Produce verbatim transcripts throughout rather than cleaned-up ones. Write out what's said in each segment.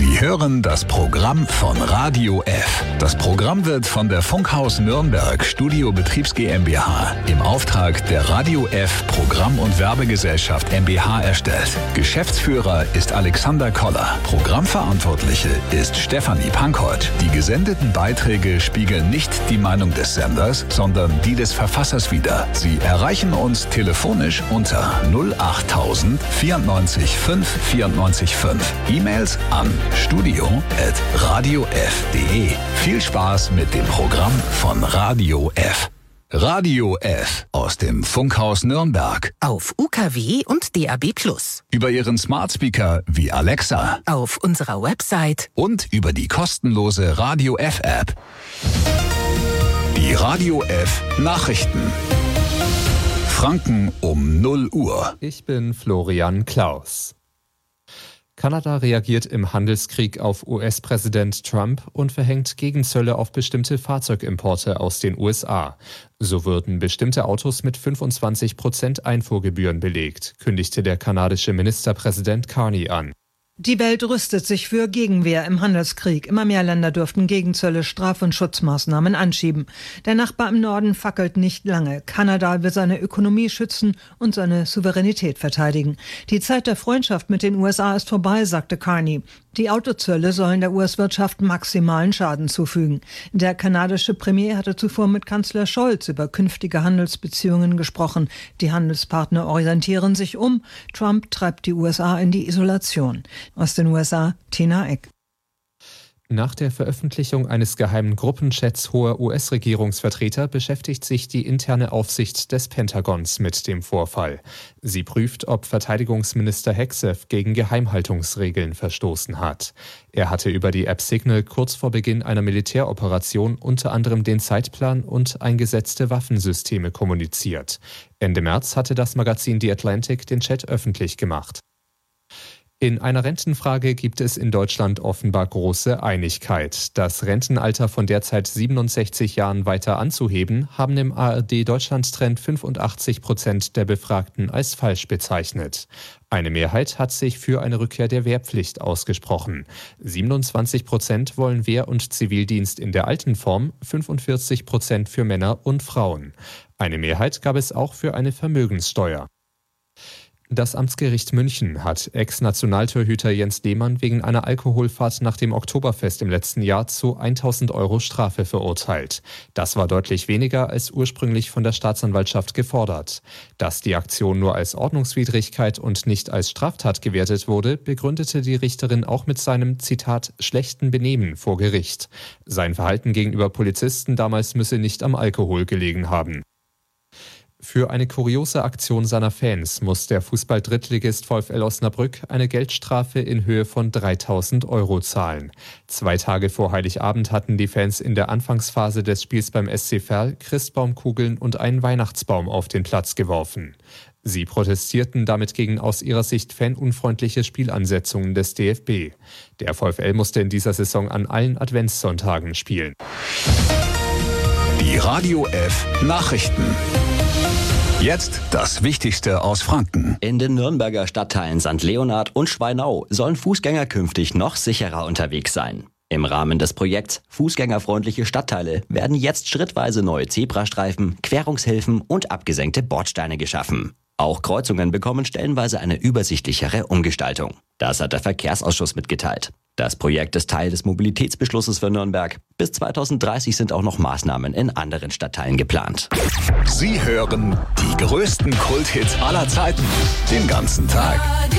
Sie hören das Programm von Radio F. Das Programm wird von der Funkhaus Nürnberg Studio Betriebs GmbH im Auftrag der Radio F Programm- und Werbegesellschaft GmbH erstellt. Geschäftsführer ist Alexander Koller. Programmverantwortliche ist Stefanie Pankott. Die gesendeten Beiträge spiegeln nicht die Meinung des Senders, sondern die des Verfassers wider. Sie erreichen uns telefonisch unter null acht tausend vierundneunzig fünf vierundneunzig fünf. E-Mails an studio at radiof punkt de. Viel Spaß mit dem Programm von Radio F. Radio F aus dem Funkhaus Nürnberg. Auf U K W und D A B plus. Über Ihren Smart Speaker wie Alexa. Auf unserer Website. Und über die kostenlose Radio F App. Die Radio F Nachrichten. Franken um null Uhr. Ich bin Florian Klaus. Kanada reagiert im Handelskrieg auf U S-Präsident Trump und verhängt Gegenzölle auf bestimmte Fahrzeugimporte aus den U S A. So würden bestimmte Autos mit fünfundzwanzig Prozent Einfuhrgebühren belegt, kündigte der kanadische Ministerpräsident Carney an. Die Welt rüstet sich für Gegenwehr im Handelskrieg. Immer mehr Länder dürften Gegenzölle, Straf- und Schutzmaßnahmen anschieben. Der Nachbar im Norden fackelt nicht lange. Kanada will seine Ökonomie schützen und seine Souveränität verteidigen. Die Zeit der Freundschaft mit den U S A ist vorbei, sagte Carney. Die Autozölle sollen der U S-Wirtschaft maximalen Schaden zufügen. Der kanadische Premier hatte zuvor mit Kanzler Scholz über künftige Handelsbeziehungen gesprochen. Die Handelspartner orientieren sich um. Trump treibt die U S A in die Isolation. Aus den U S A, Tina Eck. Nach der Veröffentlichung eines geheimen Gruppenchats hoher U S-Regierungsvertreter beschäftigt sich die interne Aufsicht des Pentagons mit dem Vorfall. Sie prüft, ob Verteidigungsminister Hegseth gegen Geheimhaltungsregeln verstoßen hat. Er hatte über die App Signal kurz vor Beginn einer Militäroperation unter anderem den Zeitplan und eingesetzte Waffensysteme kommuniziert. Ende März hatte das Magazin The Atlantic den Chat öffentlich gemacht. In einer Rentenfrage gibt es in Deutschland offenbar große Einigkeit. Das Rentenalter von derzeit siebenundsechzig Jahren weiter anzuheben, haben im A R D-Deutschland-Trend fünfundachtzig Prozent der Befragten als falsch bezeichnet. Eine Mehrheit hat sich für eine Rückkehr der Wehrpflicht ausgesprochen. siebenundzwanzig Prozent wollen Wehr- und Zivildienst in der alten Form, fünfundvierzig Prozent für Männer und Frauen. Eine Mehrheit gab es auch für eine Vermögenssteuer. Das Amtsgericht München hat Ex-Nationaltorhüter Jens Lehmann wegen einer Alkoholfahrt nach dem Oktoberfest im letzten Jahr zu tausend Euro Strafe verurteilt. Das war deutlich weniger als ursprünglich von der Staatsanwaltschaft gefordert. Dass die Aktion nur als Ordnungswidrigkeit und nicht als Straftat gewertet wurde, begründete die Richterin auch mit seinem, Zitat, schlechten Benehmen vor Gericht. Sein Verhalten gegenüber Polizisten damals müsse nicht am Alkohol gelegen haben. Für eine kuriose Aktion seiner Fans muss der Fußball-Drittligist VfL Osnabrück eine Geldstrafe in Höhe von dreitausend Euro zahlen. Zwei Tage vor Heiligabend hatten die Fans in der Anfangsphase des Spiels beim S C Verl Christbaumkugeln und einen Weihnachtsbaum auf den Platz geworfen. Sie protestierten damit gegen aus ihrer Sicht fanunfreundliche Spielansetzungen des D F B. Der VfL musste in dieser Saison an allen Adventssonntagen spielen. Die Radio F Nachrichten. Jetzt das Wichtigste aus Franken. In den Nürnberger Stadtteilen Sankt Leonhard und Schweinau sollen Fußgänger künftig noch sicherer unterwegs sein. Im Rahmen des Projekts Fußgängerfreundliche Stadtteile werden jetzt schrittweise neue Zebrastreifen, Querungshilfen und abgesenkte Bordsteine geschaffen. Auch Kreuzungen bekommen stellenweise eine übersichtlichere Umgestaltung. Das hat der Verkehrsausschuss mitgeteilt. Das Projekt ist Teil des Mobilitätsbeschlusses für Nürnberg. Bis zweitausenddreißig sind auch noch Maßnahmen in anderen Stadtteilen geplant. Sie hören die größten Kulthits aller Zeiten den ganzen Tag.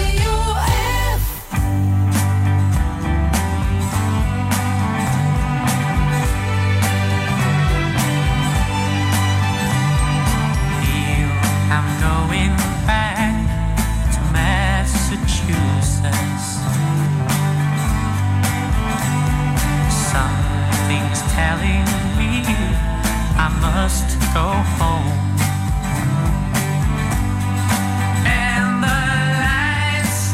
Telling me I must go home, and the lights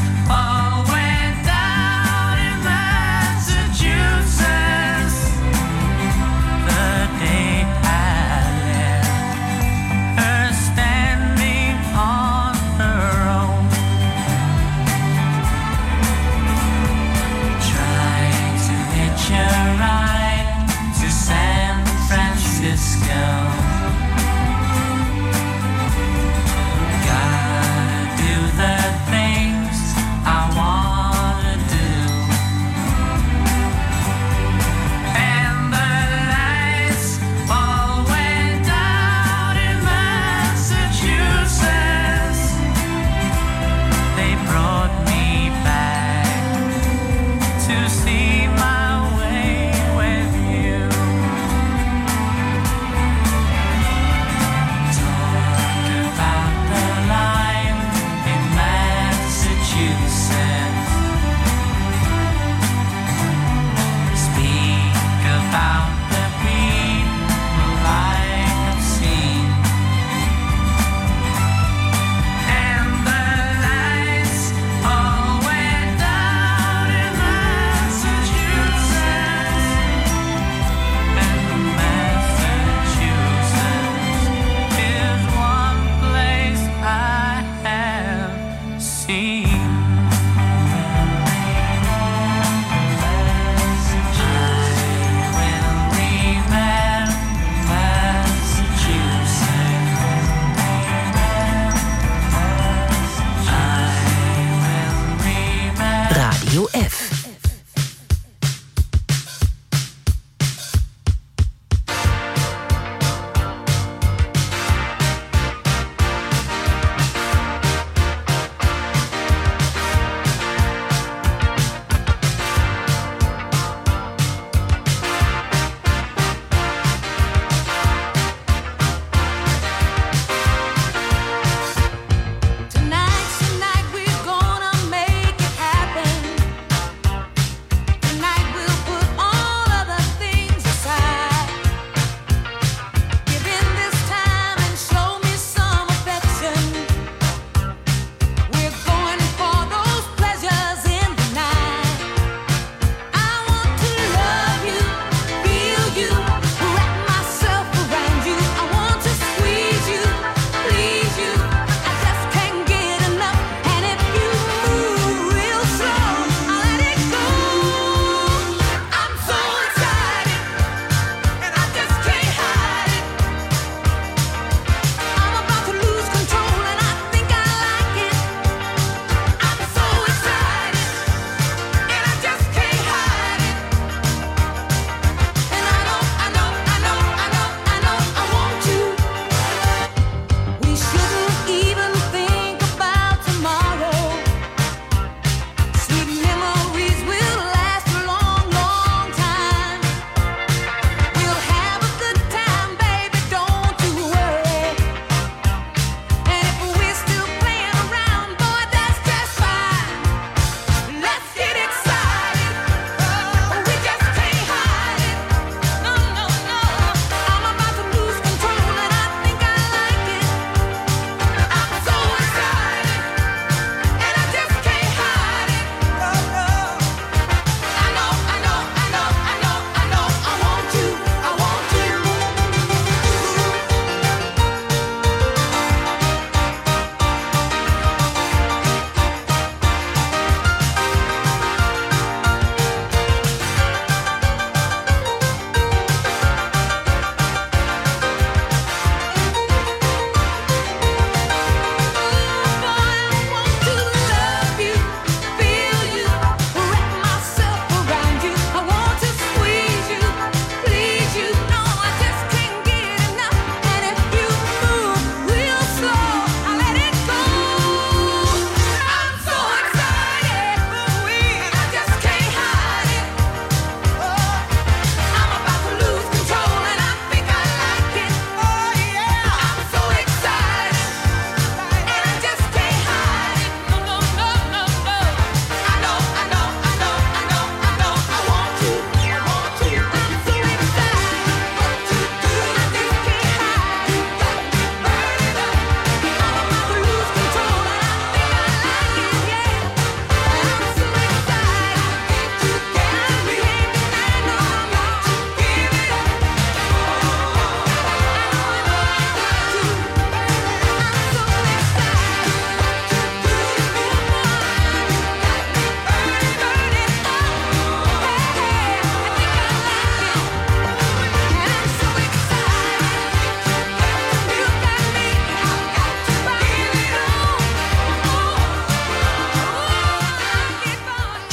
Radio F. Tonight's the night we're gonna make it happen.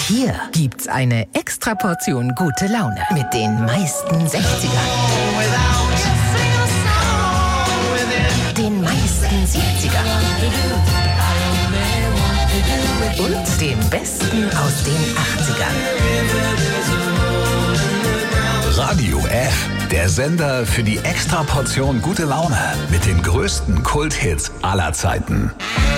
Hier gibt's eine Extraportion gute Laune mit den meisten sechzigern. Den meisten siebzigern. Und den besten aus den achtzigern. Radio F, der Sender für die Extraportion gute Laune mit den größten Kulthits aller Zeiten.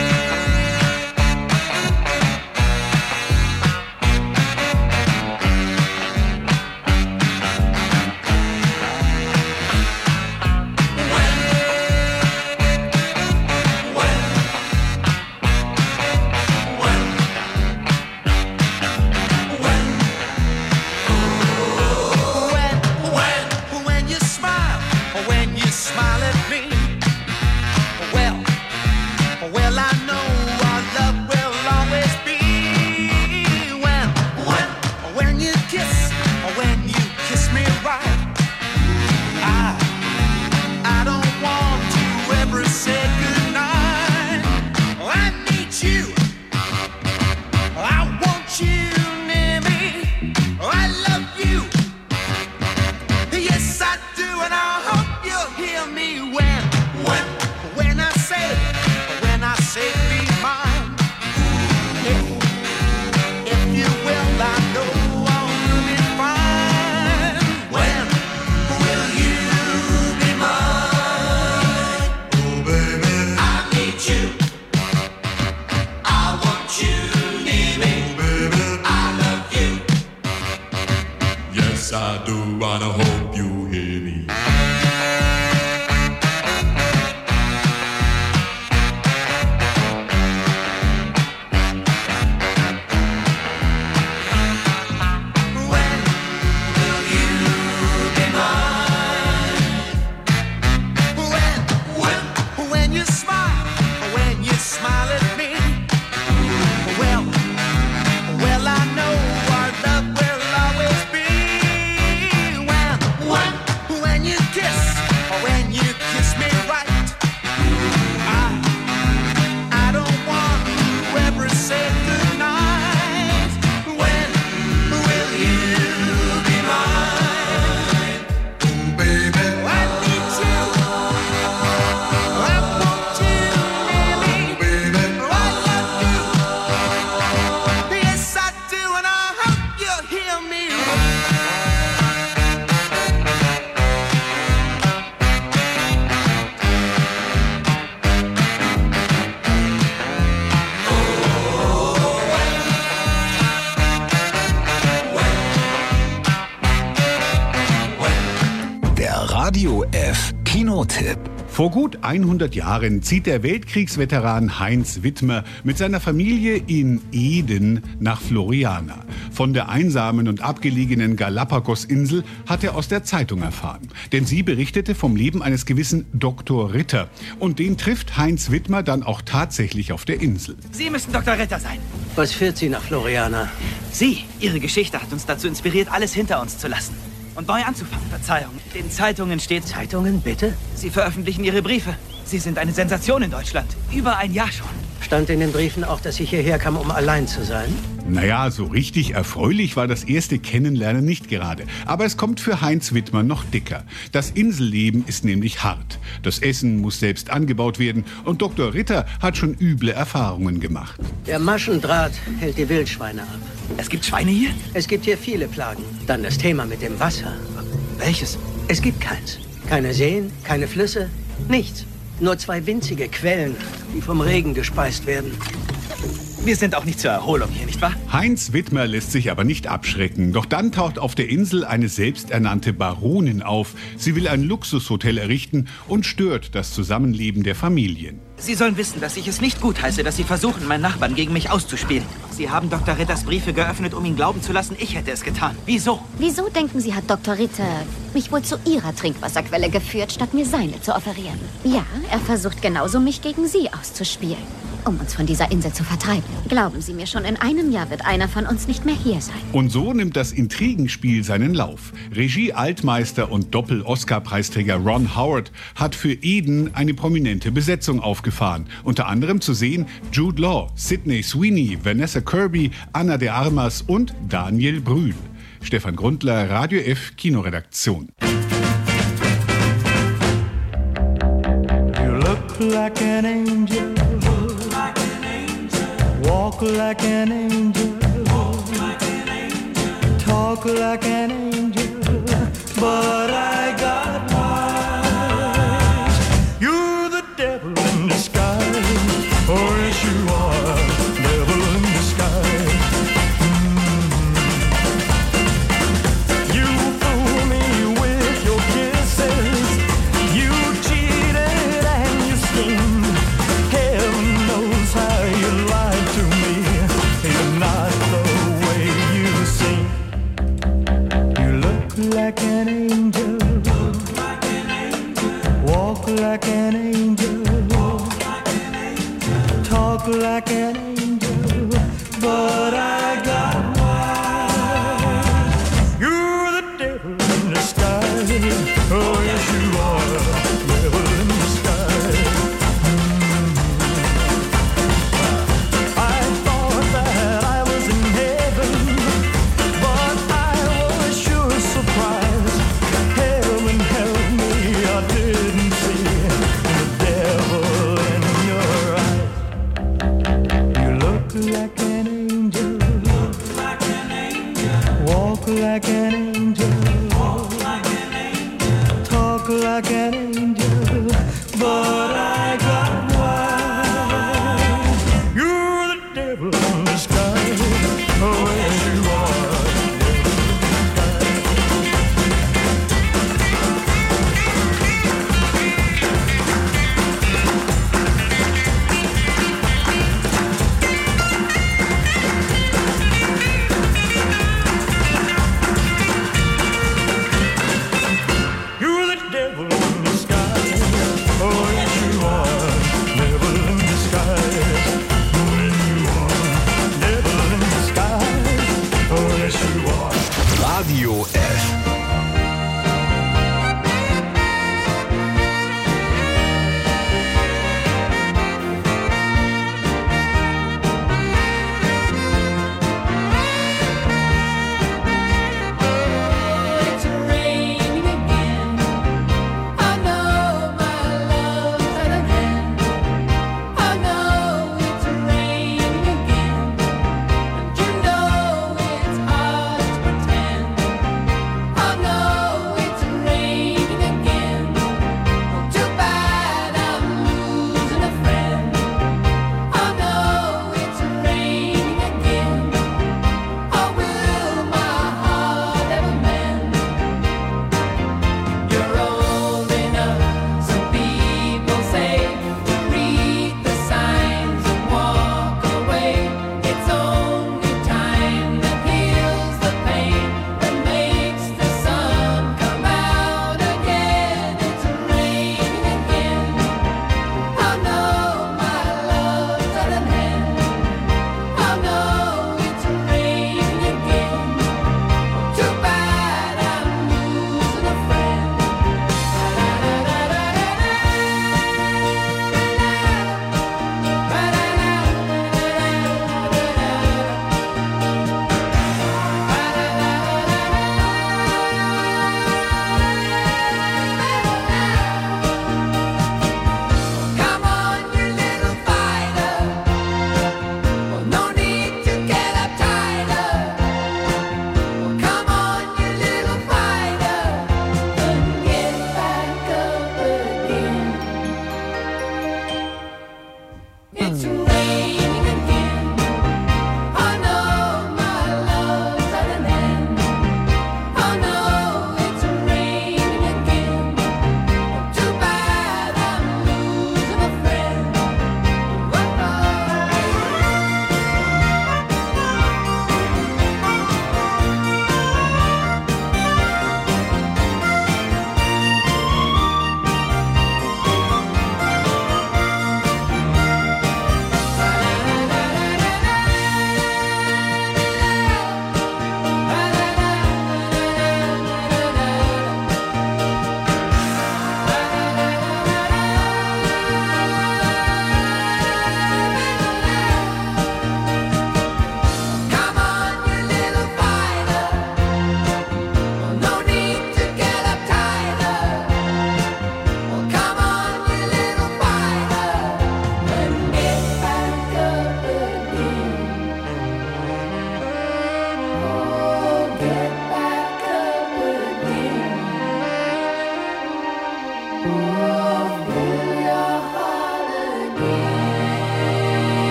Radio F Kinotipp. Vor gut hundert Jahren zieht der Weltkriegsveteran Heinz Wittmer mit seiner Familie in Eden nach Floriana. Von der einsamen und abgelegenen Galapagos-Insel hat er aus der Zeitung erfahren. Denn sie berichtete vom Leben eines gewissen Doktor Ritter. Und den trifft Heinz Wittmer dann auch tatsächlich auf der Insel. Sie müssen Doktor Ritter sein. Was führt Sie nach Floriana? Sie, Ihre Geschichte hat uns dazu inspiriert, alles hinter uns zu lassen. Und neu anzufangen. Verzeihung. In den Zeitungen steht... Zeitungen, bitte? Sie veröffentlichen Ihre Briefe. Sie sind eine Sensation in Deutschland. Über ein Jahr schon. Stand in den Briefen auch, dass ich hierher kam, um allein zu sein? Naja, so richtig erfreulich war das erste Kennenlernen nicht gerade. Aber es kommt für Heinz Wittmer noch dicker. Das Inselleben ist nämlich hart. Das Essen muss selbst angebaut werden und Doktor Ritter hat schon üble Erfahrungen gemacht. Der Maschendraht hält die Wildschweine ab. Es gibt Schweine hier? Es gibt hier viele Plagen. Dann das Thema mit dem Wasser. Welches? Es gibt keins. Keine Seen, keine Flüsse, nichts. Nur zwei winzige Quellen, die vom Regen gespeist werden. Wir sind auch nicht zur Erholung hier, nicht wahr? Heinz Wittmer lässt sich aber nicht abschrecken. Doch dann taucht auf der Insel eine selbsternannte Baronin auf. Sie will ein Luxushotel errichten und stört das Zusammenleben der Familien. Sie sollen wissen, dass ich es nicht gutheiße, dass Sie versuchen, meinen Nachbarn gegen mich auszuspielen. Sie haben Doktor Ritters Briefe geöffnet, um ihn glauben zu lassen, ich hätte es getan. Wieso? Wieso denken Sie, hat Doktor Ritter mich wohl zu Ihrer Trinkwasserquelle geführt, statt mir seine zu offerieren? Ja, er versucht genauso, mich gegen Sie auszuspielen. um uns von dieser Insel zu vertreiben. Glauben Sie mir, schon in einem Jahr wird einer von uns nicht mehr hier sein. Und so nimmt das Intrigenspiel seinen Lauf. Regie-Altmeister und Doppel-Oscar-Preisträger Ron Howard hat für Eden eine prominente Besetzung aufgefahren. Unter anderem zu sehen Jude Law, Sydney Sweeney, Vanessa Kirby, Ana de Armas und Daniel Brühl. Stefan Grundler, Radio F Kinoredaktion. You look like an angel, like an angel. Walk like an angel, walk like an angel. Talk like an angel, but I got wise. You're the devil in disguise, oh yes you are, devil in disguise. Like an angel, like an angel. Walk like an angel, walk like an angel. Talk like an angel, but I got wise. You're the devil in disguise, oh yes you are, devil in disguise. Mm-hmm. I thought that I was in heaven, but I was sure surprised. Heaven help me, I didn't see the devil in your eyes. You look like an angel, look like an angel. Walk like an angel, walk like an angel. Talk like an angel, but I got wise. You're the devil in disguise, oh yes you are. Radio F. I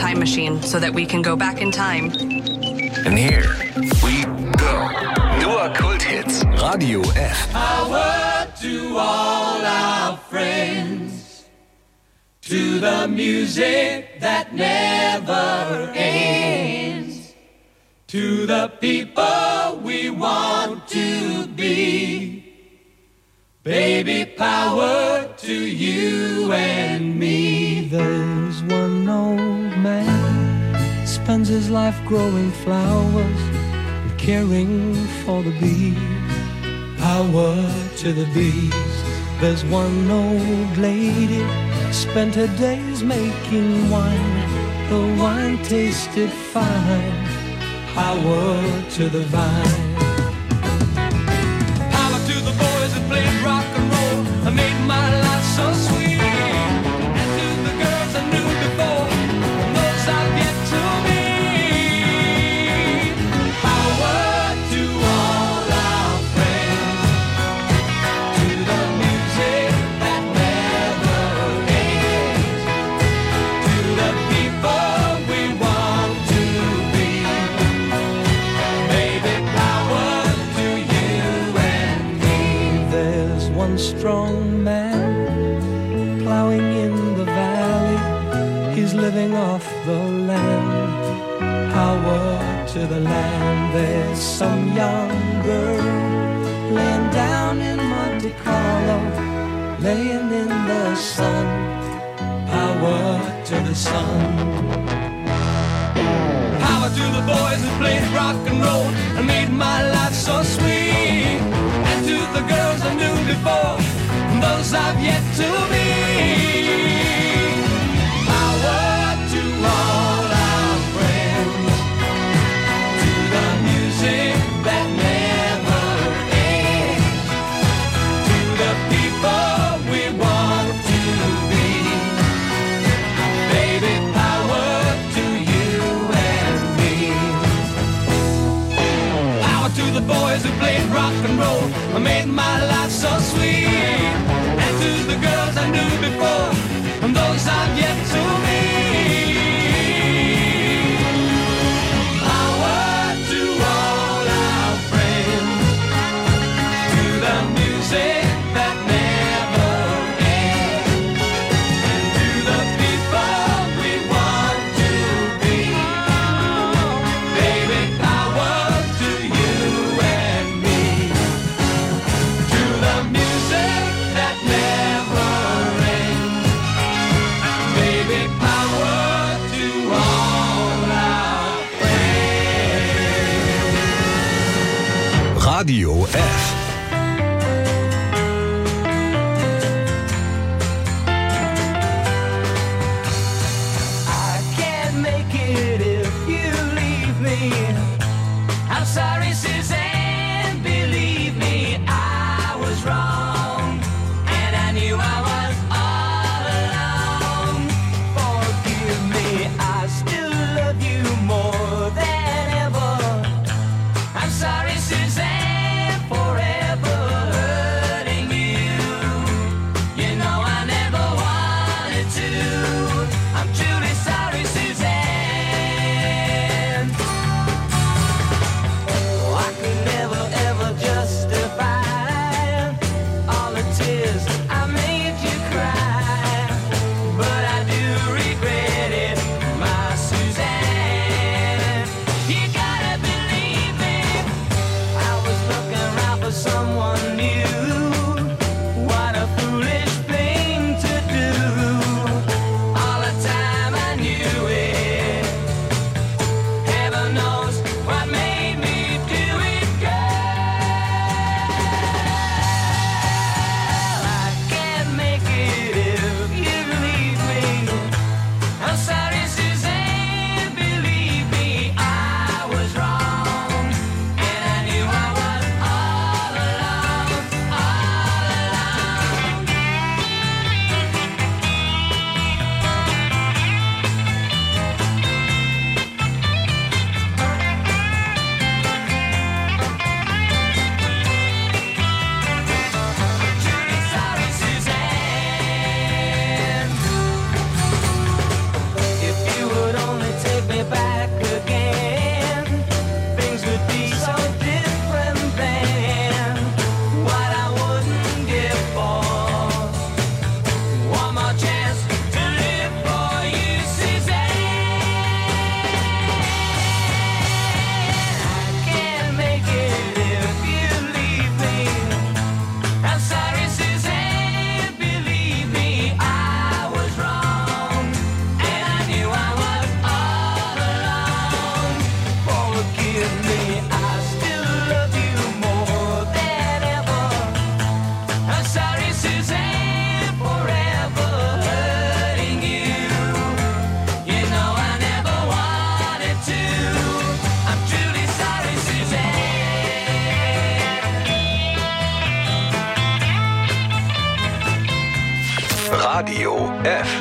time machine so that we can go back in time. And here we go. Nur Kulthits. Radio F. Power to all our friends, to the music that never ends, to the people we want to be. Baby, power to you and me. There's one old man, spends his life growing flowers and caring for the bees. Power to the bees. There's one old lady, spent her days making wine. The wine tasted fine. Power to the vine. Power to the boys that played rock and roll. I made my life so sweet. And to the girls I knew before, and those I've yet to meet. Power to all our friends, to the music that never ends, to the people we want to be. Baby, power to you and me. There's one strong man plowing in the valley. He's living off the land. Power to the land. There's some young girl laying down in Monte Carlo, laying in the sun. Power to the sun. Power to the boys that played rock and roll and made my life so sweet. And to the girls I knew before, and those I've yet to meet. Power to all our friends, to the music that never ends, to the people we want to be. Baby, power to you and me. Power to the boys who played rock and roll, I made my life so sweet. And to the girls I knew before, and those I've yet to meet. Power to all our friends, to the music that never ends, and to the people we want to be. Baby, power to you and me, to the music that never ends. Baby, power to all our friends. Radio F. I can't make it if you leave me. I'm sorry, Suzanne, believe me, I was wrong, and I knew I was all alone. Forgive me, I still love you more than ever. I'm sorry, Suzanne, forever. Radio F.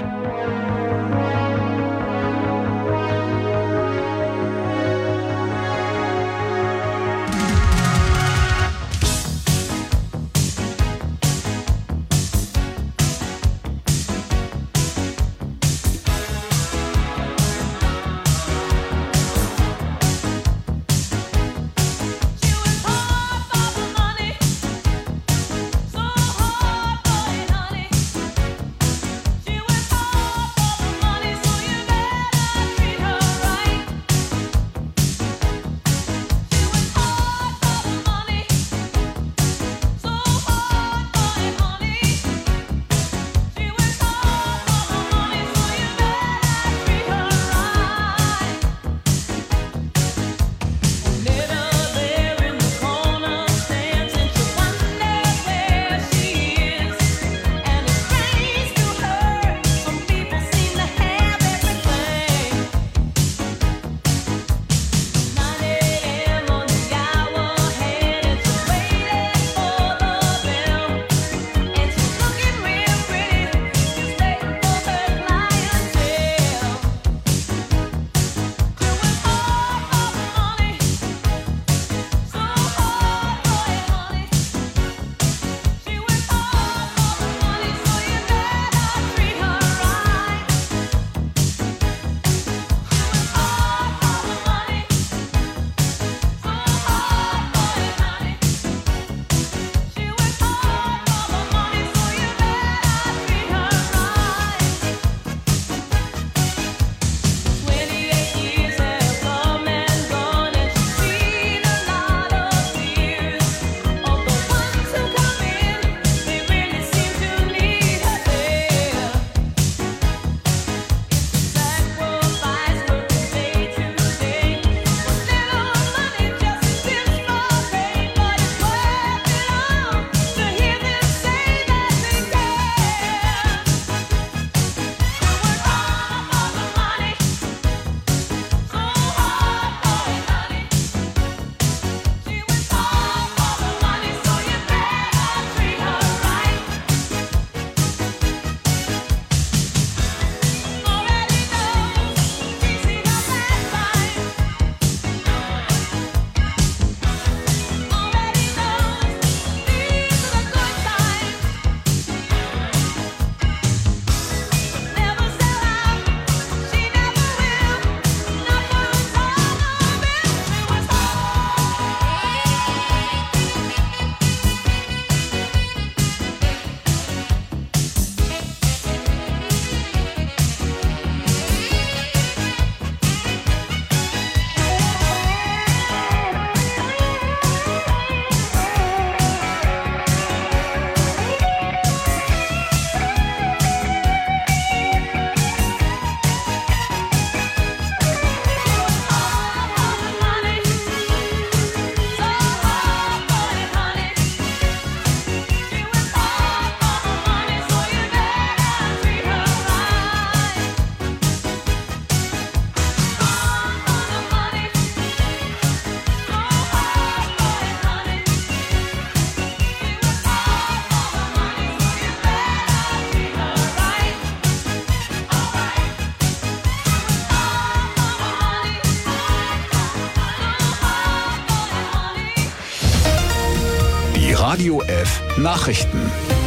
Radio F Nachrichten.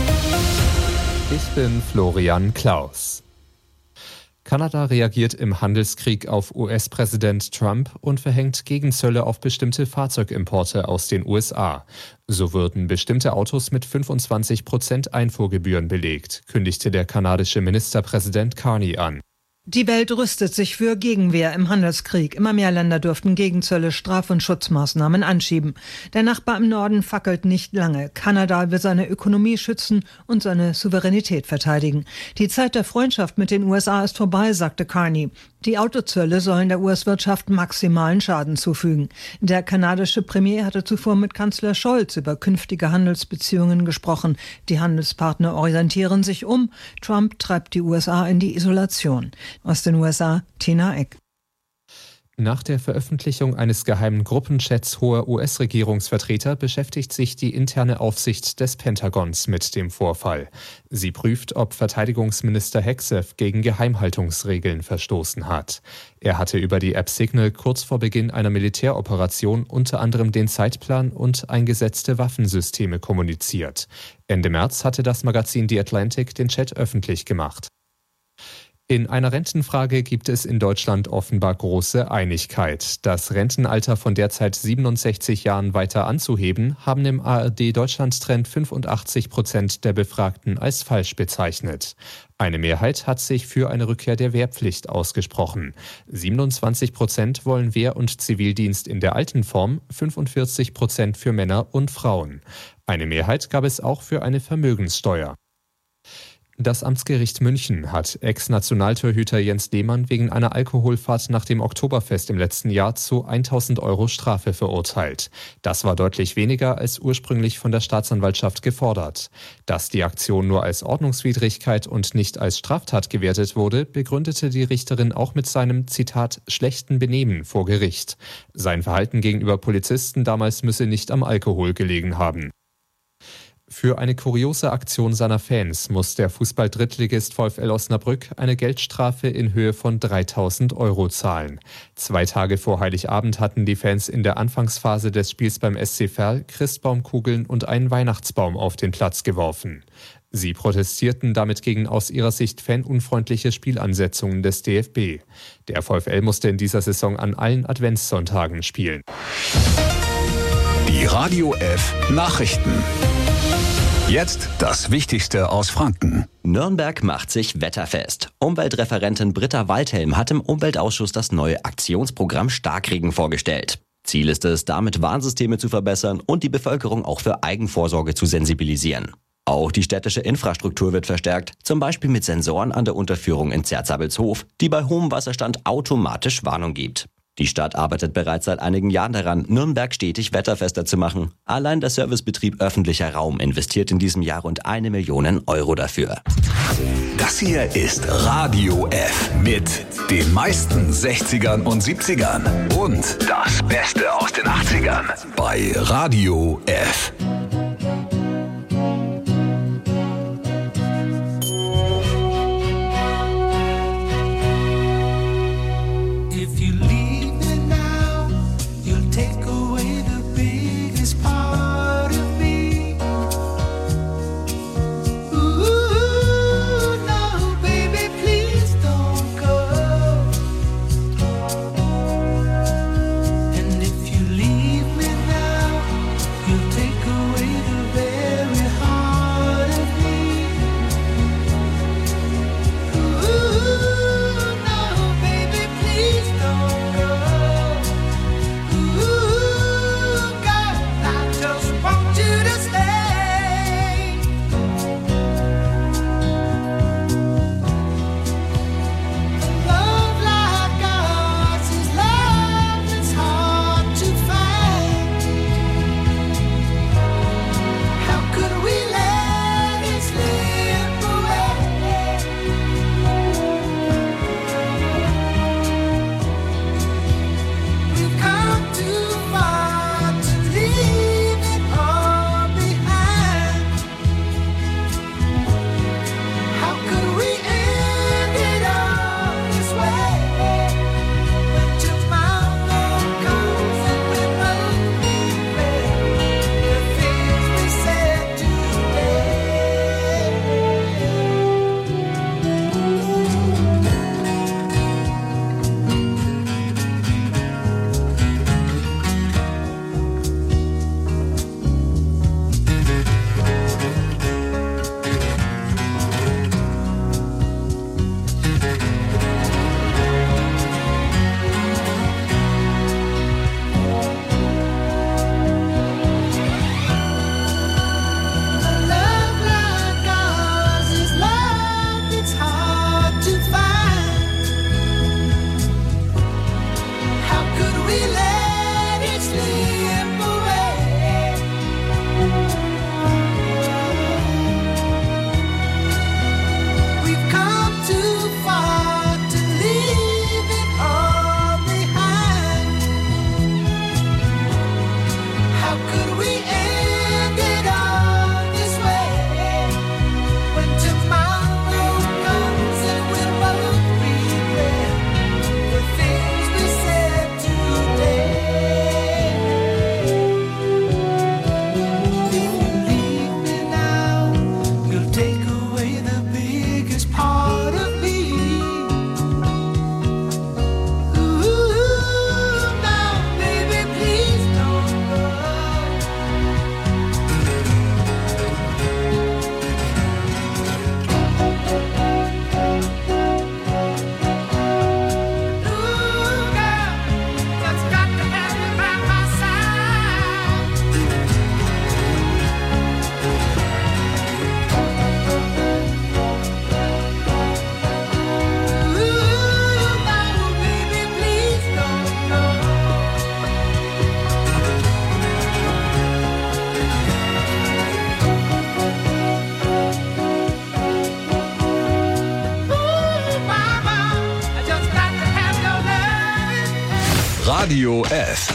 Ich bin Florian Klaus. Kanada reagiert im Handelskrieg auf U S-Präsident Trump und verhängt Gegenzölle auf bestimmte Fahrzeugimporte aus den U S A. So würden bestimmte Autos mit fünfundzwanzig Prozent Einfuhrgebühren belegt, kündigte der kanadische Ministerpräsident Carney an. Die Welt rüstet sich für Gegenwehr im Handelskrieg. Immer mehr Länder dürften Gegenzölle, Straf- und Schutzmaßnahmen anschieben. Der Nachbar im Norden fackelt nicht lange. Kanada will seine Ökonomie schützen und seine Souveränität verteidigen. Die Zeit der Freundschaft mit den U S A ist vorbei, sagte Carney. Die Autozölle sollen der U S-Wirtschaft maximalen Schaden zufügen. Der kanadische Premier hatte zuvor mit Kanzler Scholz über künftige Handelsbeziehungen gesprochen. Die Handelspartner orientieren sich um. Trump treibt die U S A in die Isolation. Aus den U S A, Tina Eck. Nach der Veröffentlichung eines geheimen Gruppenchats hoher U S-Regierungsvertreter beschäftigt sich die interne Aufsicht des Pentagons mit dem Vorfall. Sie prüft, ob Verteidigungsminister Hegseth gegen Geheimhaltungsregeln verstoßen hat. Er hatte über die App Signal kurz vor Beginn einer Militäroperation unter anderem den Zeitplan und eingesetzte Waffensysteme kommuniziert. Ende März hatte das Magazin The Atlantic den Chat öffentlich gemacht. In einer Rentenfrage gibt es in Deutschland offenbar große Einigkeit. Das Rentenalter von derzeit siebenundsechzig Jahren weiter anzuheben, haben im A R D-Deutschland-Trend fünfundachtzig Prozent der Befragten als falsch bezeichnet. Eine Mehrheit hat sich für eine Rückkehr der Wehrpflicht ausgesprochen. siebenundzwanzig Prozent wollen Wehr- und Zivildienst in der alten Form, fünfundvierzig Prozent für Männer und Frauen. Eine Mehrheit gab es auch für eine Vermögenssteuer. Das Amtsgericht München hat Ex-Nationaltorhüter Jens Lehmann wegen einer Alkoholfahrt nach dem Oktoberfest im letzten Jahr zu tausend Euro Strafe verurteilt. Das war deutlich weniger als ursprünglich von der Staatsanwaltschaft gefordert. Dass die Aktion nur als Ordnungswidrigkeit und nicht als Straftat gewertet wurde, begründete die Richterin auch mit seinem, Zitat, schlechten Benehmen vor Gericht. Sein Verhalten gegenüber Polizisten damals müsse nicht am Alkohol gelegen haben. Für eine kuriose Aktion seiner Fans muss der Fußball-Drittligist VfL Osnabrück eine Geldstrafe in Höhe von dreitausend Euro zahlen. Zwei Tage vor Heiligabend hatten die Fans in der Anfangsphase des Spiels beim S C Verl Christbaumkugeln und einen Weihnachtsbaum auf den Platz geworfen. Sie protestierten damit gegen aus ihrer Sicht fanunfreundliche Spielansetzungen des D F B. Der VfL musste in dieser Saison an allen Adventssonntagen spielen. Die Radio F Nachrichten. Jetzt das Wichtigste aus Franken. Nürnberg macht sich wetterfest. Umweltreferentin Britta Waldhelm hat im Umweltausschuss das neue Aktionsprogramm Starkregen vorgestellt. Ziel ist es, damit Warnsysteme zu verbessern und die Bevölkerung auch für Eigenvorsorge zu sensibilisieren. Auch die städtische Infrastruktur wird verstärkt, zum Beispiel mit Sensoren an der Unterführung in Zerzabelshof, die bei hohem Wasserstand automatisch Warnung gibt. Die Stadt arbeitet bereits seit einigen Jahren daran, Nürnberg stetig wetterfester zu machen. Allein der Servicebetrieb Öffentlicher Raum investiert in diesem Jahr rund eine Million Euro dafür. Das hier ist Radio F mit den meisten sechzigern und siebzigern und das Beste aus den achtzigern bei Radio F. Take away Radio F.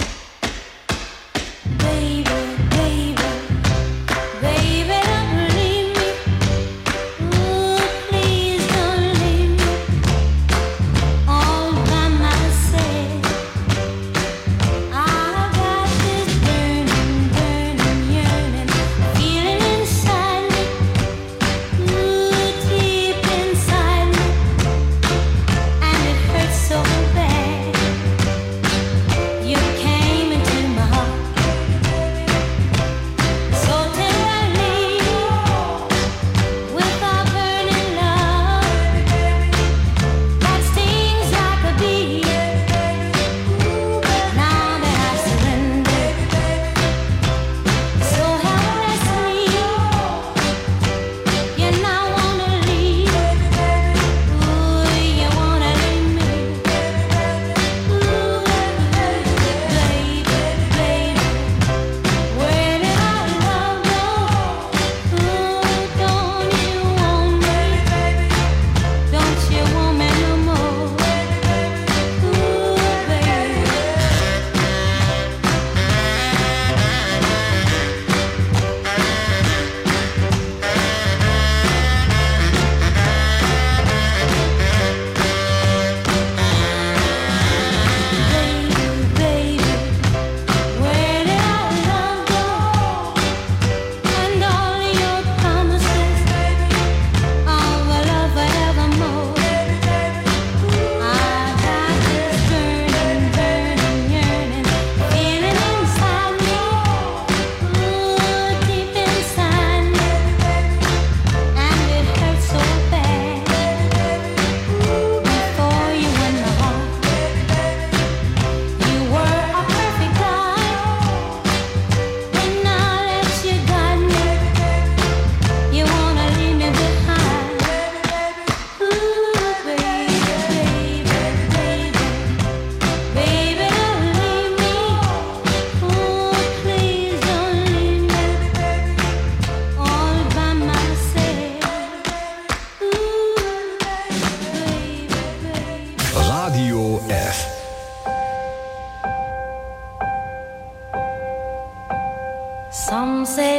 Some say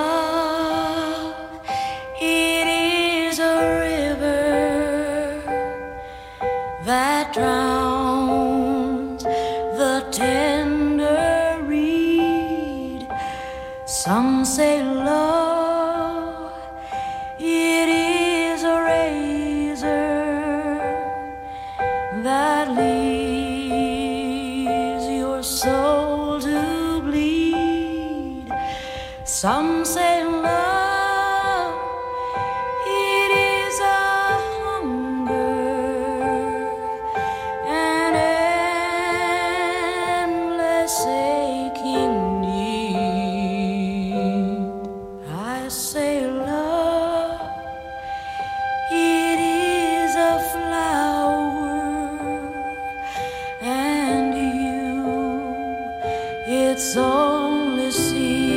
love, it is a river that drowns the tender reed. Some say love, it is a razor that leaves your soul to bleed. Some say love, it is a hunger, an endless aching need. I say love, it is a flower, and you, it's only seed.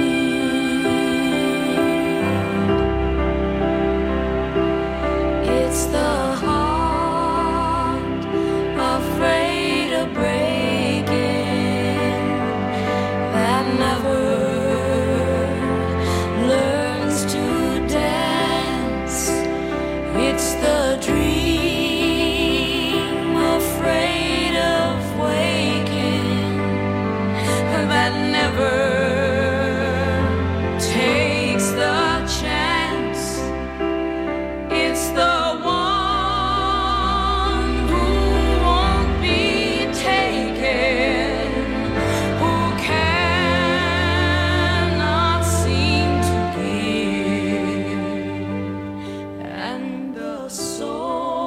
It's the heart afraid of breaking that never learns to dance. It's the dream afraid of waking that never takes the chance. It's the one who won't be taken, who cannot seem to give, and the soul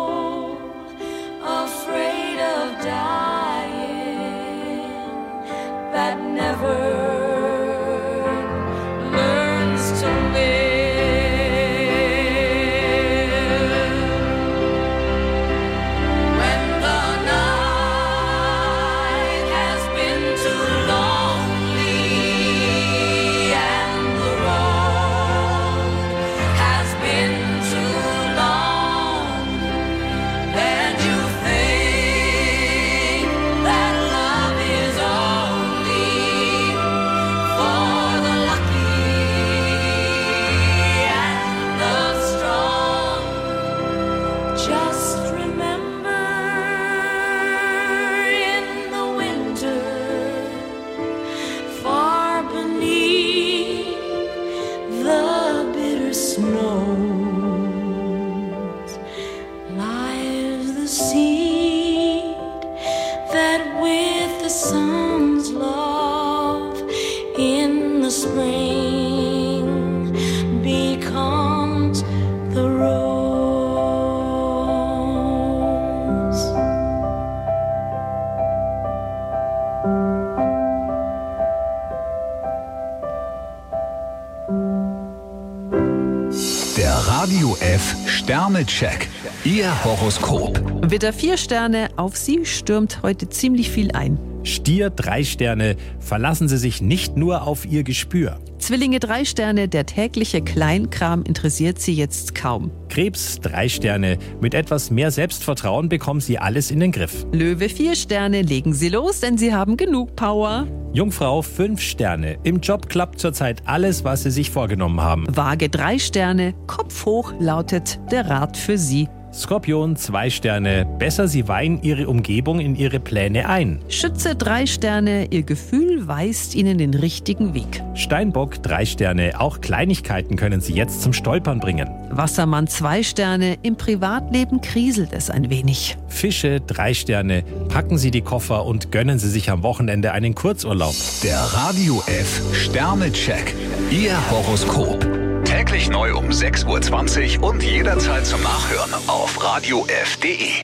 Sternecheck. Ihr Horoskop. Widder vier Sterne, auf Sie stürmt heute ziemlich viel ein. Stier drei Sterne, verlassen Sie sich nicht nur auf Ihr Gespür. Zwillinge drei Sterne, der tägliche Kleinkram interessiert Sie jetzt kaum. Krebs drei Sterne, mit etwas mehr Selbstvertrauen bekommen Sie alles in den Griff. Löwe vier Sterne, legen Sie los, denn Sie haben genug Power. Jungfrau fünf Sterne, im Job klappt zurzeit alles, was Sie sich vorgenommen haben. Waage drei Sterne, Kopf hoch lautet der Rat für Sie. Skorpion zwei Sterne, besser Sie weihen Ihre Umgebung in Ihre Pläne ein. Schütze drei Sterne, Ihr Gefühl weist Ihnen den richtigen Weg. Steinbock drei Sterne, auch Kleinigkeiten können Sie jetzt zum Stolpern bringen. Wassermann zwei Sterne, im Privatleben kriselt es ein wenig. Fische drei Sterne, packen Sie die Koffer und gönnen Sie sich am Wochenende einen Kurzurlaub. Der Radio F Sternecheck. Ihr Horoskop. Täglich neu um sechs Uhr zwanzig und jederzeit zum Nachhören auf radio f punkt de.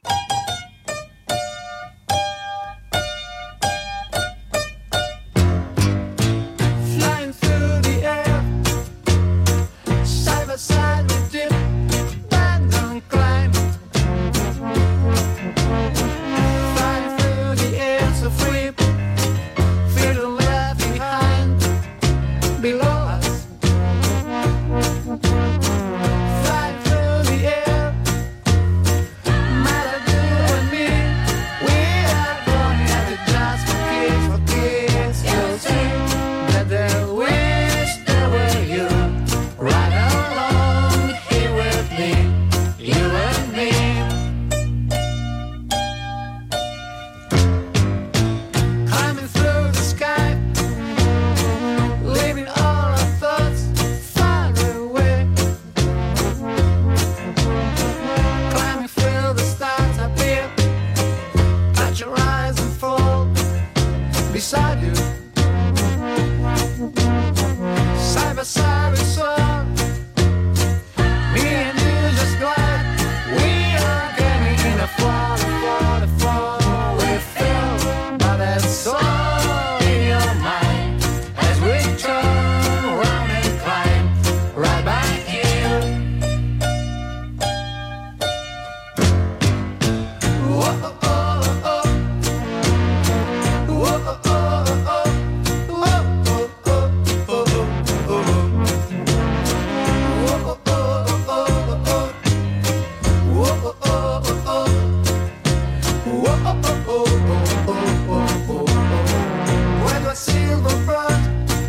Flying through the air, side by side we dip, bend and climb. Flying through the air so free, feeling left behind, below us. Flying through the air, matter you and me, we are going at it just for kids, for kids. You'll see that they wish they were you, right along here with me, you and me. Climbing through the sky, leaving all our thoughts far away. Climbing through the stars up here, touch your eyes and fall beside you. Side by side we soar, me and you just glide. We are getting in a fall, fall, fall. We feel, but that's all in your mind as we turn around and climb right back here. Whoa, oh, oh, oh. Whoa, oh, oh, oh. Whoa, oh, oh, oh, oh. Whoa, oh, oh, oh, oh. Whoa, oh, oh, oh, oh. Whoa, oh, oh, oh, oh, oh, oh. When the silver bird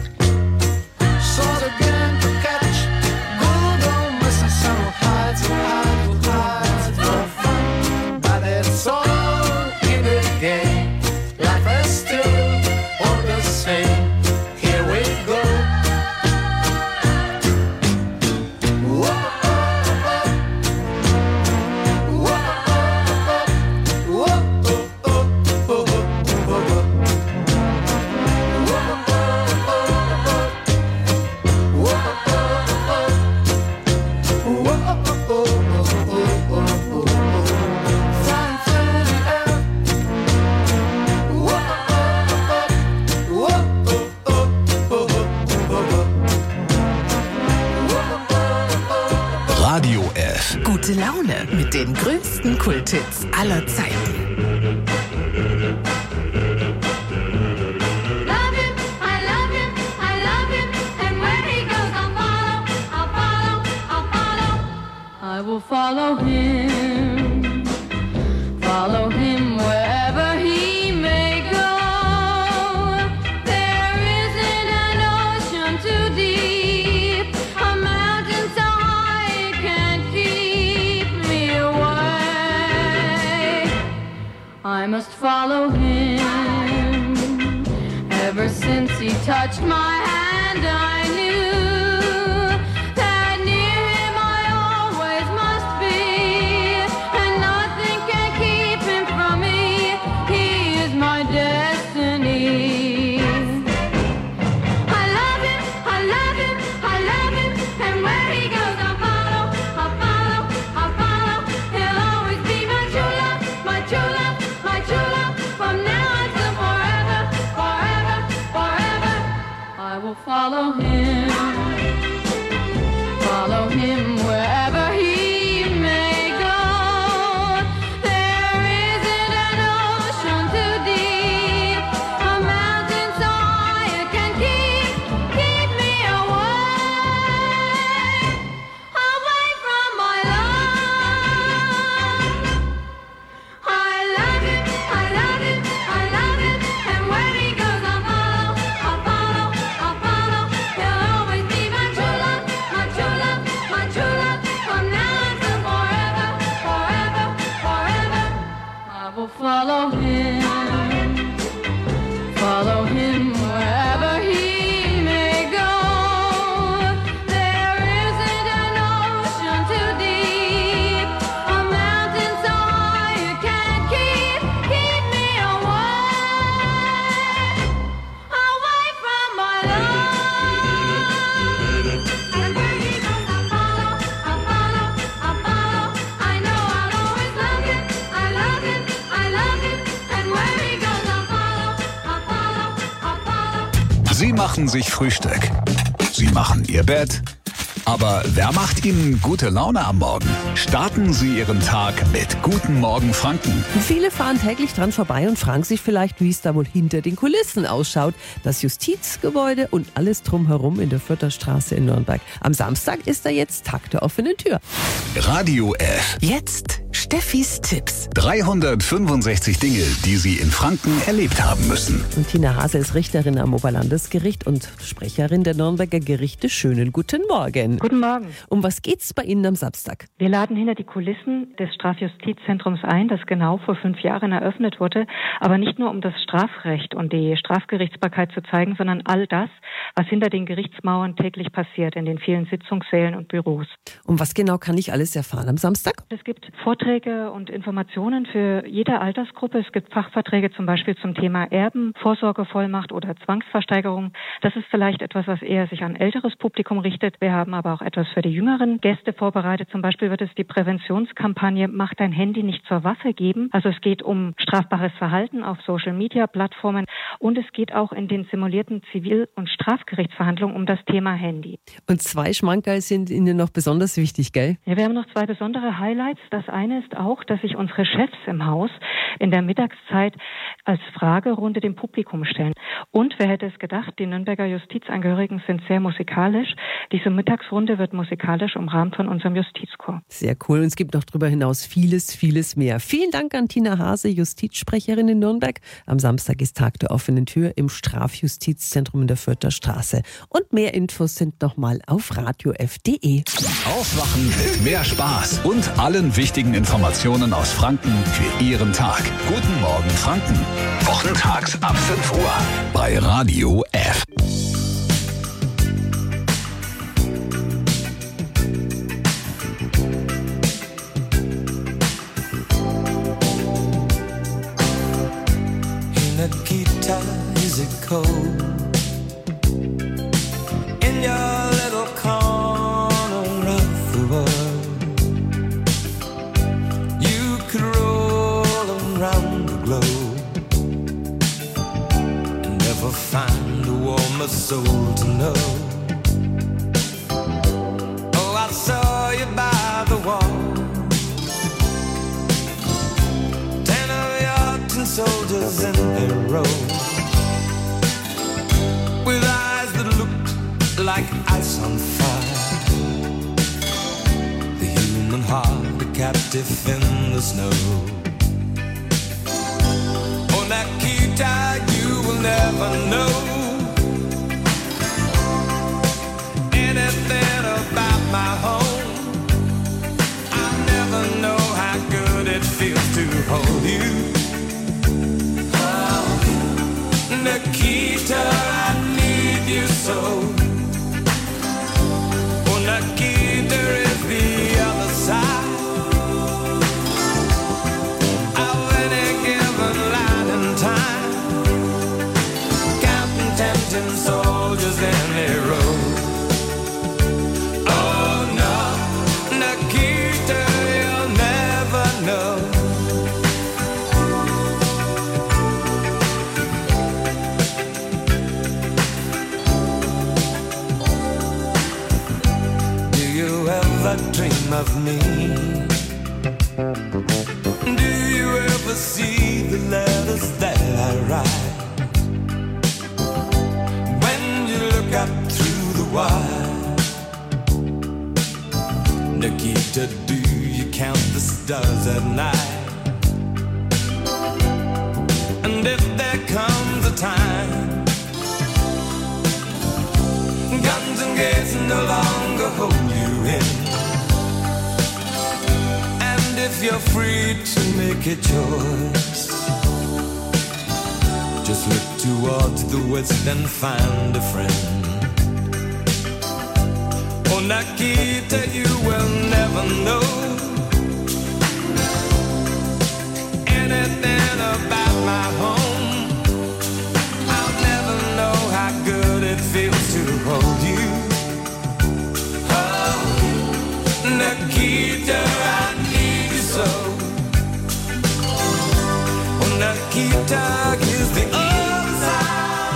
soars again to catch, good old Mister Summer hides and hides and hides for fun. But it's all in the game. Life is still all the same. Here we go. Whoa, oh, oh. Whoa, oh, oh. Whoa, oh, oh, oh, oh, oh. Whoa, oh, oh, oh. Whoa, oh, oh. Whoa, oh, oh, oh, oh, oh. Flying through the air. Whoa, oh, oh. Whoa, oh, oh, oh, oh, oh. Radio F. Gute Laune mit den größten Kulthits aller Zeiten. Love him, I love him, I love him, and where he goes I'll follow, I'll follow, I'll follow. I will follow him, follow him wherever he may go. There isn't an ocean too deep, a mountain so high it can't keep me away. I must follow him. Ever since he touched my hand, I knew that near him I always must be, and nothing can keep him from me. He is my destiny. I love him, I love him, I love him, and where he goes I'll follow, I'll follow, I'll follow. He'll always be my true love, my true love, my true love, from now until forever, forever, forever. I will follow him. follow him, follow him wherever he may go. There isn't an ocean too deep, a mountain so high you can't keep, keep me away, away from my love. And where he goes I'll follow, I'll follow, I'll follow. I know I'll always love him, I love him, I love him. And where he goes I'll follow, I'll follow, I'll follow. Sie machen sich Frühstück. Sie machen Ihr Bett. Aber wer macht Ihnen gute Laune am Morgen? Starten Sie Ihren Tag mit Guten Morgen Franken. Viele fahren täglich dran vorbei und fragen sich vielleicht, wie es da wohl hinter den Kulissen ausschaut. Das Justizgebäude und alles drumherum in der Fürther Straße in Nürnberg. Am Samstag ist da jetzt Tag der offenen Tür. Radio F. Jetzt Steffis Tipps. dreihundertfünfundsechzig Dinge, die Sie in Franken erlebt haben müssen. Und Tina Hase ist Richterin am Oberlandesgericht und Sprecherin der Nürnberger Gerichte. Schönen guten Morgen. Guten Morgen. Um was geht's bei Ihnen am Samstag? Wir laden hinter die Kulissen des Strafjustizzentrums ein, das genau vor fünf Jahren eröffnet wurde, aber nicht nur um das Strafrecht und die Strafgerichtsbarkeit zu zeigen, sondern all das, was hinter den Gerichtsmauern täglich passiert in den vielen Sitzungssälen und Büros. Um was genau kann ich alles erfahren am Samstag? Es gibt Vorträge und Informationen für jede Altersgruppe. Es gibt Fachverträge zum Beispiel zum Thema Erben, Vorsorgevollmacht oder Zwangsversteigerung. Das ist vielleicht etwas, was eher sich an älteres Publikum richtet. Wir haben aber auch etwas für die jüngeren Gäste vorbereitet. Zum Beispiel wird es die Präventionskampagne Mach dein Handy nicht zur Waffe geben. Also es geht um strafbares Verhalten auf Social-Media-Plattformen und es geht auch in den simulierten Zivil- und Strafgerichtsverhandlungen um das Thema Handy. Und zwei Schmankerl sind Ihnen noch besonders wichtig, gell? Ja, wir haben noch zwei besondere Highlights. Das eine ist auch, dass sich unsere Chefs im Haus in der Mittagszeit als Fragerunde dem Publikum stellen. Und wer hätte es gedacht, die Nürnberger Justizangehörigen sind sehr musikalisch. Diese Mittagsrunde wird musikalisch umrahmt von unserem Justizchor. Sehr cool. Und es gibt noch darüber hinaus vieles, vieles mehr. Vielen Dank an Tina Hase, Justizsprecherin in Nürnberg. Am Samstag ist Tag der offenen Tür im Strafjustizzentrum in der Fürther Straße. Und mehr Infos sind nochmal auf radio f punkt de. Aufwachen mit mehr Spaß und allen wichtigen Informationen aus Franken für Ihren Tag. Guten Morgen Franken. Wochentags ab fünf Uhr bei Radio F. Nikita, is it cold in your little corner of the world? You could roll around the globe and never find a warmer soul to know. Oh, I saw you by the wall, ten of your tin soldiers in a row, with eyes that looked like ice on fire, the human heart a captive in the snow. Oh, Nikita, you will never know anything about my home. I'll never know how good it feels to hold you. Nikita, I need you so. Oh, Nikita is the other side of any given line in time, counting tempting soldiers in a row. Oh no, Nikita, you'll never know. Dream of me? Do you ever see the letters that I write? When you look up through the wire, Nikita, do you count the stars at night? And if there comes a time guns and gates no longer hold you in, if your free to make a choice. Just look towards the west and find a friend. Oh, Nikita, you will never know anything about my home. I'll never know how good it feels to hold you. Oh, Nikita, I need you so. Oh, Nikita is the other side.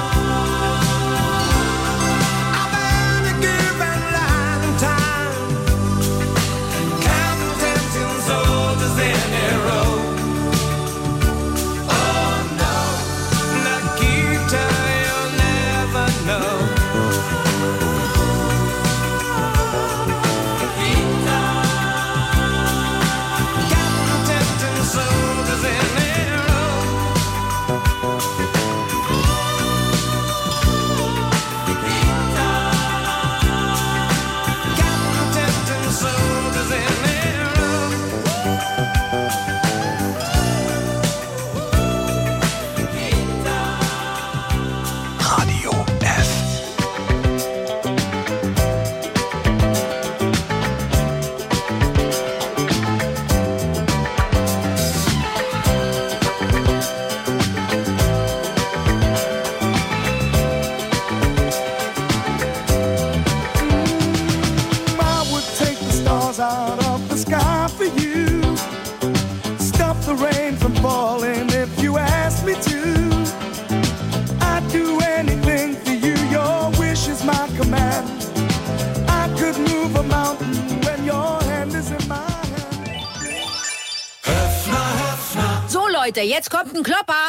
Leute, jetzt kommt ein Klopper.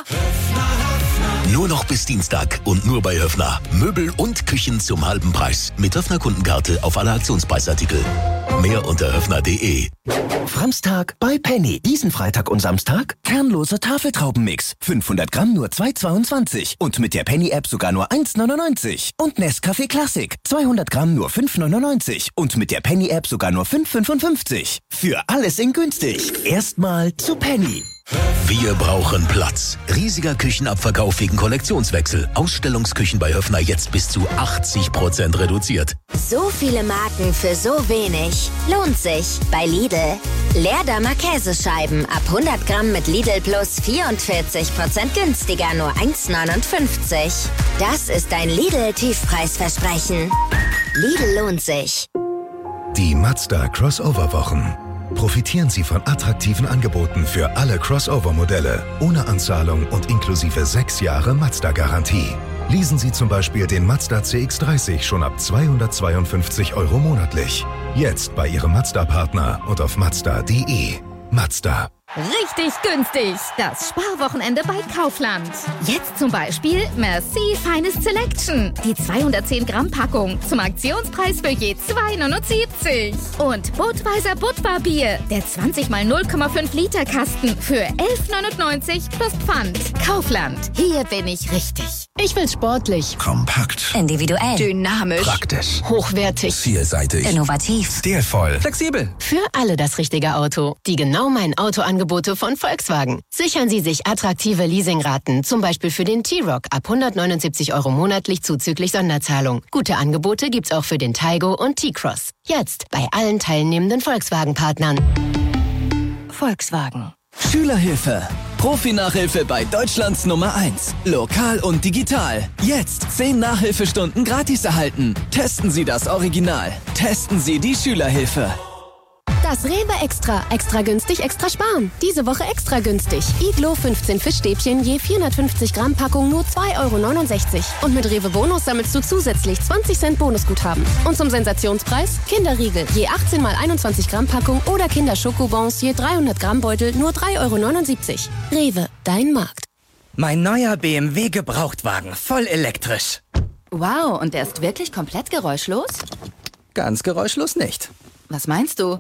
Nur noch bis Dienstag und nur bei Höffner. Möbel und Küchen zum halben Preis. Mit Höffner-Kundenkarte auf alle Aktionspreisartikel. Mehr unter höffner punkt de. Framstag bei Penny. Diesen Freitag und Samstag kernloser Tafeltraubenmix. fünfhundert Gramm nur zwei zweiundzwanzig. Und mit der Penny-App sogar nur eins neunundneunzig. Und Nescafé Classic. zweihundert Gramm nur fünf neunundneunzig. Und mit der Penny-App sogar nur fünf fünfundfünfzig. Für alles in günstig. Erstmal zu Penny. Wir brauchen Platz. Riesiger Küchenabverkauf wegen Kollektionswechsel. Ausstellungsküchen bei Höffner jetzt bis zu achtzig Prozent reduziert. So viele Marken für so wenig. Lohnt sich bei Lidl. Leerdammer Käsescheiben ab hundert Gramm mit Lidl Plus vierundvierzig Prozent günstiger, nur eins neunundfünfzig. Das ist ein Lidl-Tiefpreisversprechen. Lidl lohnt sich. Die Mazda Crossover-Wochen. Profitieren Sie von attraktiven Angeboten für alle Crossover-Modelle, ohne Anzahlung und inklusive sechs Jahre Mazda-Garantie. Leasen Sie zum Beispiel den Mazda C X dreißig schon ab zweihundertzweiundfünfzig Euro monatlich. Jetzt bei Ihrem Mazda-Partner und auf mazda punkt de. Mazda. Richtig günstig. Das Sparwochenende bei Kaufland. Jetzt zum Beispiel Merci Feines Selection. Die zweihundertzehn Gramm Packung zum Aktionspreis für je zwei neunundsiebzig. Und Budweiser Budvar-Bier. Der zwanzig mal null Komma fünf Liter Kasten für elf neunundneunzig plus Pfand. Kaufland. Hier bin ich richtig. Ich will sportlich. Kompakt. Individuell. Dynamisch. Praktisch. Hochwertig. Vielseitig. Innovativ. Stilvoll. Flexibel. Für alle das richtige Auto. Die genau mein Autoangebote von Volkswagen. Sichern Sie sich attraktive Leasingraten, zum Beispiel für den T-Roc ab hundertneunundsiebzig Euro monatlich zuzüglich Sonderzahlung. Gute Angebote gibt's auch für den Taigo und T-Cross. Jetzt bei allen teilnehmenden Volkswagen-Partnern. Volkswagen. Schülerhilfe. Profi-Nachhilfe bei Deutschlands Nummer eins. Lokal und digital. Jetzt zehn Nachhilfestunden gratis erhalten. Testen Sie das Original. Testen Sie die Schülerhilfe. Das Rewe Extra. Extra günstig, extra sparen. Diese Woche extra günstig. Iglo fünfzehn Fischstäbchen je vierhundertfünfzig Gramm Packung nur zwei Euro neunundsechzig. Und mit Rewe Bonus sammelst du zusätzlich zwanzig Cent Bonusguthaben. Und zum Sensationspreis Kinderriegel je achtzehn mal einundzwanzig Gramm Packung oder Kinderschokobons je dreihundert Gramm Beutel nur drei Euro neunundsiebzig. Rewe, dein Markt. Mein neuer B M W Gebrauchtwagen, voll elektrisch. Wow, und der ist wirklich komplett geräuschlos? Ganz geräuschlos nicht. Was meinst du?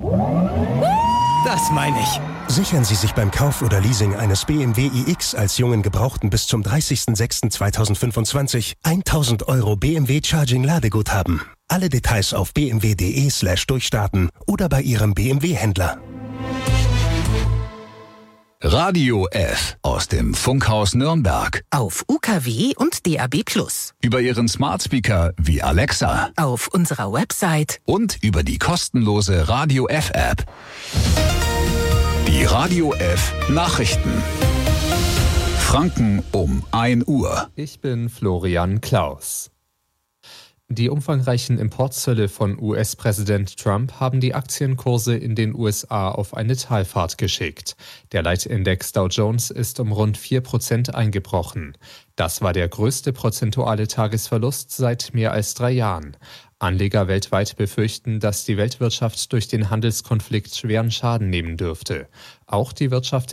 Das meine ich. Sichern Sie sich beim Kauf oder Leasing eines B M W iX als jungen Gebrauchten bis zum dreißigsten sechsten zweitausendfünfundzwanzig tausend Euro B M W Charging Ladeguthaben. Alle Details auf b m w punkt de slash durchstarten oder bei Ihrem B M W-Händler. Radio F aus dem Funkhaus Nürnberg. Auf U K W und D A B plus. Über Ihren Smart Speaker wie Alexa. Auf unserer Website. Und über die kostenlose Radio F App. Die Radio F Nachrichten. Franken um ein Uhr. Ich bin Florian Klaus. Die umfangreichen Importzölle von U S-Präsident Trump haben die Aktienkurse in den U S A auf eine Talfahrt geschickt. Der Leitindex Dow Jones ist um rund vier Prozent eingebrochen. Das war der größte prozentuale Tagesverlust seit mehr als drei Jahren. Anleger weltweit befürchten, dass die Weltwirtschaft durch den Handelskonflikt schweren Schaden nehmen dürfte. Auch die Wirtschaft